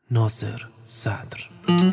ناصر صدر.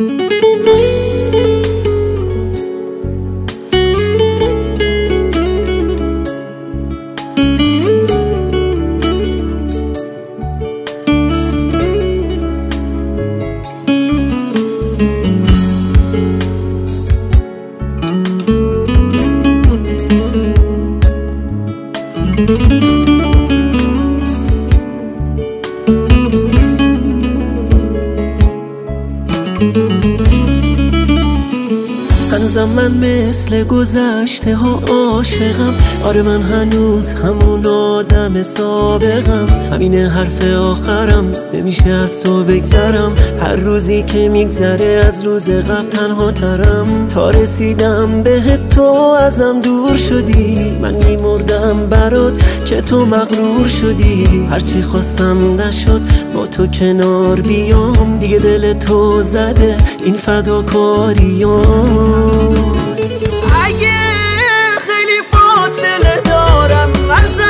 هنوزم من مثل گذشته ها عاشقم. آره من هنوز همون آدم سابقم. همینه حرف آخرم، نمیشه از تو بگذرم. هر روزی که میگذره از روز قبل تنها ترم. تا رسیدم بهت تو ازم دور شدی. من میمردم برات که تو مغرور شدی. هرچی خواستم نشد با تو کنار بیام. دیگه دل تو زده این فداکاریام. اگه خیلی فاصله دارم ازت،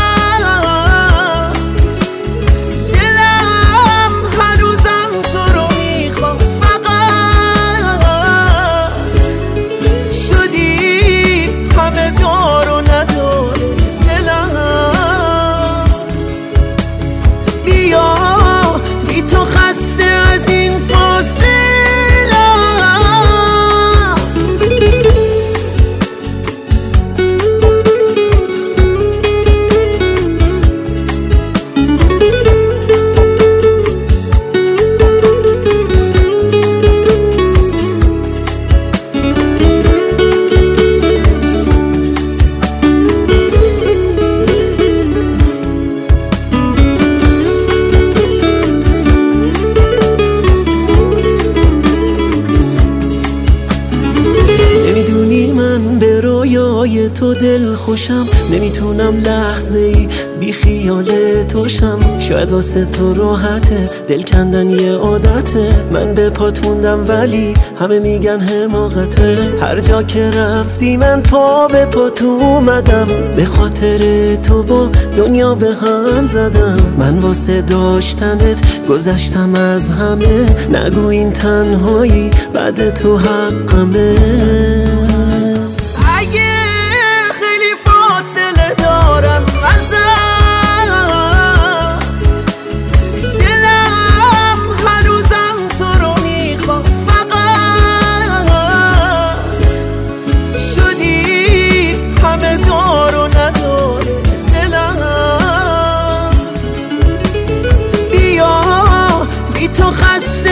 دلم هنوزم تو رو میخوام. فقط شدی همه دار و نداره دلم. بیا بی تو خسته از این فاصله. رویای تو دل خوشم، نمیتونم لحظه ای بی خیال توشم. شاید واسه تو راحته، دل کندن یه عادته. من به پات موندم ولی همه میگن حماقته. هر جا که رفتی من پا به پات اومدم. به خاطر تو با دنیا به هم زدم. من واسه داشتنت گذشتم از همه. نگو این تنهایی بعد تو حقمه. تو خسته